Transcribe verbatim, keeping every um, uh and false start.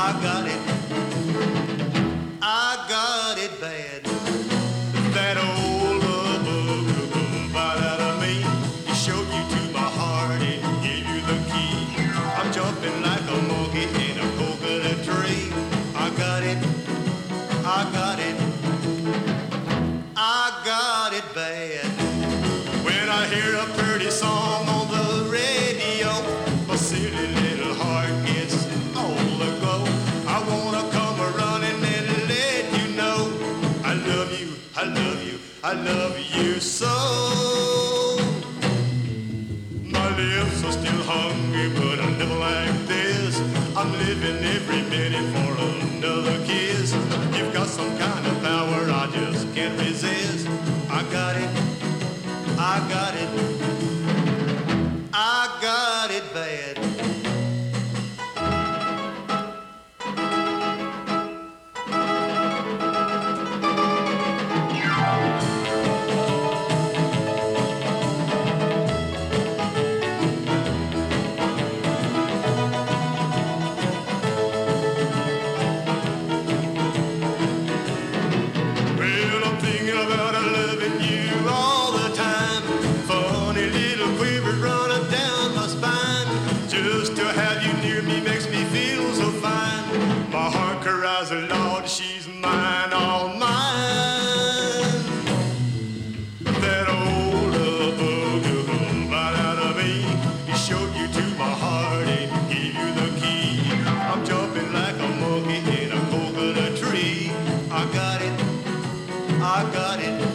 I got it. I got it bad. That old love bug bite out of me. He showed you to my heart and gave you the key. I'm jumping like a monkey in a coconut tree. I got it. I got it. I got it bad. When I hear a pretty song on the radio, my silly little heart gets all aglow. I wanna come running and let you know I love you, I love you, I love you so. My lips are still hungry, but I never like this. I'm living every minute for another kiss. You've got some kind of power I just can't resist. I got it, I got it, I got it bad. Lord, she's mine, all mine. That old love bug right out of me. He showed you to my heart and gave you the key. I'm jumping like a monkey in a coconut tree. I got it, I got it.